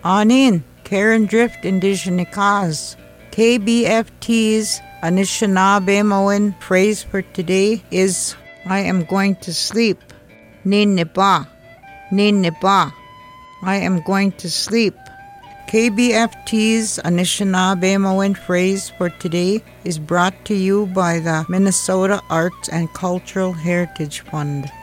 Anin, Karen Drift Indigenikaz. KBFT's Anishinaabe phrase for today is I am going to sleep. Ninniba. Ninniba. I am going to sleep. KBFT's Anishinaabe phrase for today is brought to you by the Minnesota Arts and Cultural Heritage Fund.